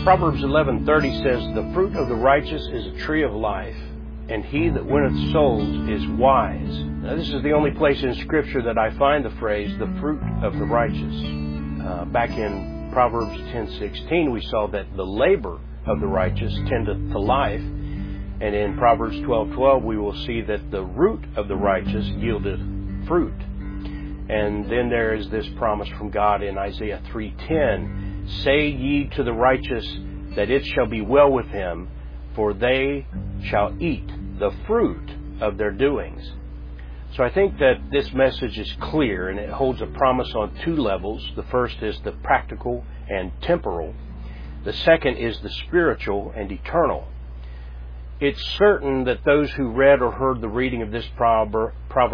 Proverbs 11:30 says, "The fruit of the righteous is a tree of life, and he that winneth souls is wise." Now, this is the only place in Scripture that I find the phrase, "the fruit of the righteous." Back in Proverbs 10:16, we saw that the labor of the righteous tendeth to life. And in Proverbs 12:12, we will see that the root of the righteous yieldeth fruit. And then there is this promise from God in Isaiah 3:10, "Say ye to the righteous that it shall be well with him, for they shall eat the fruit of their doings." So I think that this message is clear, and it holds a promise on two levels. The first is the practical and temporal. The second is the spiritual and eternal. It's certain that those who read or heard the reading of this proverb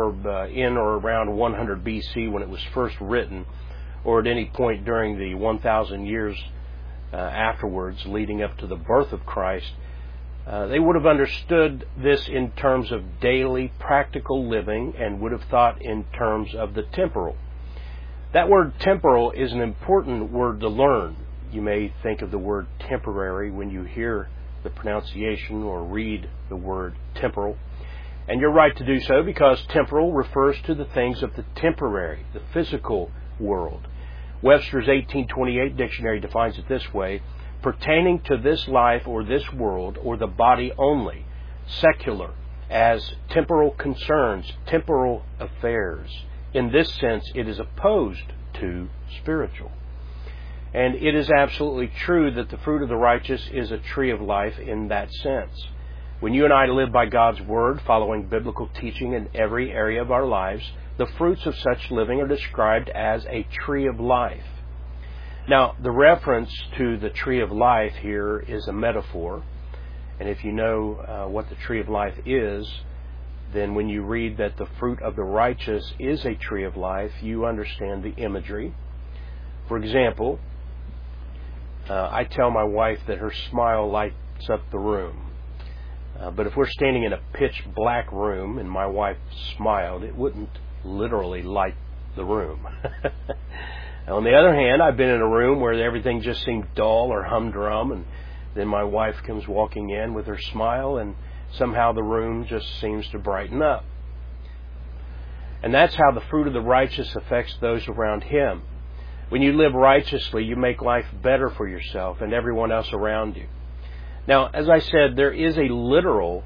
in or around 100 BC when it was first written, or at any point during the 1,000 years afterwards leading up to the birth of Christ, they would have understood this in terms of daily practical living and would have thought in terms of the temporal. That word temporal is an important word to learn. You may think of the word temporary when you hear the pronunciation or read the word temporal. And you're right to do so, because temporal refers to the things of the temporary, the physical world. Webster's 1828 dictionary defines it this way: pertaining to this life or this world or the body only, secular, as temporal concerns, temporal affairs. In this sense, it is opposed to spiritual. And it is absolutely true that the fruit of the righteous is a tree of life in that sense. When you and I live by God's Word, following biblical teaching in every area of our lives, the fruits of such living are described as a tree of life. Now, the reference to the tree of life here is a metaphor. And if you know what the tree of life is, then when you read that the fruit of the righteous is a tree of life, you understand the imagery. For example, I tell my wife that her smile lights up the room. But if we're standing in a pitch black room and my wife smiled, it wouldn't literally light the room. On the other hand, I've been in a room where everything just seemed dull or humdrum, and then my wife comes walking in with her smile, and somehow the room just seems to brighten up. And that's how the fruit of the righteous affects those around him. When you live righteously, you make life better for yourself and everyone else around you. Now, as I said, there is a literal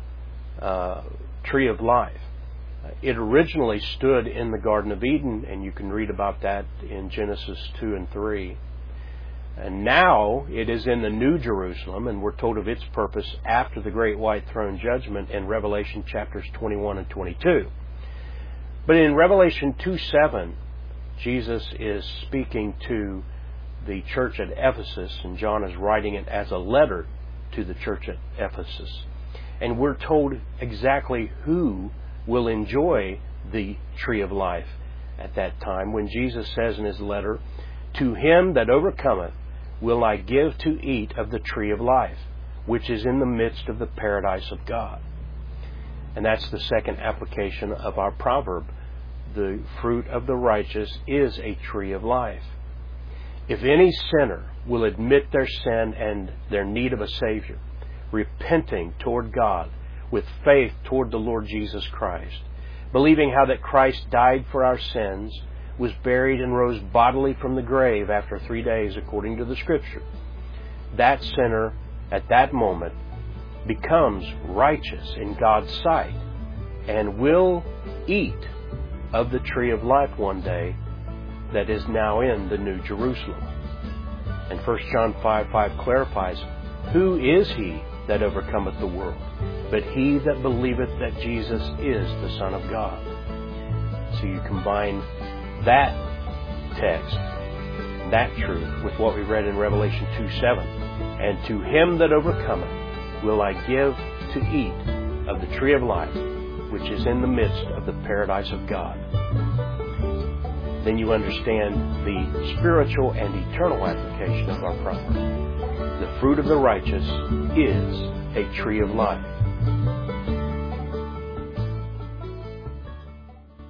tree of life. It originally stood in the Garden of Eden, and you can read about that in Genesis 2 and 3. And now it is in the New Jerusalem, and we're told of its purpose after the Great White Throne Judgment in Revelation chapters 21 and 22. But in Revelation 2:7, Jesus is speaking to the church at Ephesus, and John is writing it as a letter to the church at Ephesus. And we're told exactly who will enjoy the tree of life at that time, when Jesus says in his letter, "To him that overcometh will I give to eat of the tree of life, which is in the midst of the paradise of God." And that's the second application of our proverb. The fruit of the righteous is a tree of life. If any sinner will admit their sin and their need of a Savior, repenting toward God with faith toward the Lord Jesus Christ, believing how that Christ died for our sins, was buried and rose bodily from the grave after 3 days according to the Scripture, that sinner at that moment becomes righteous in God's sight and will eat of the tree of life one day that is now in the New Jerusalem. And 1 John 5:5 clarifies, "Who is he that overcometh the world, but he that believeth that Jesus is the Son of God?" So you combine that text, that truth, with what we read in Revelation 2:7. "And to him that overcometh will I give to eat of the tree of life, which is in the midst of the paradise of God." Then you understand the spiritual and eternal application of our proverb. The fruit of the righteous is a tree of life.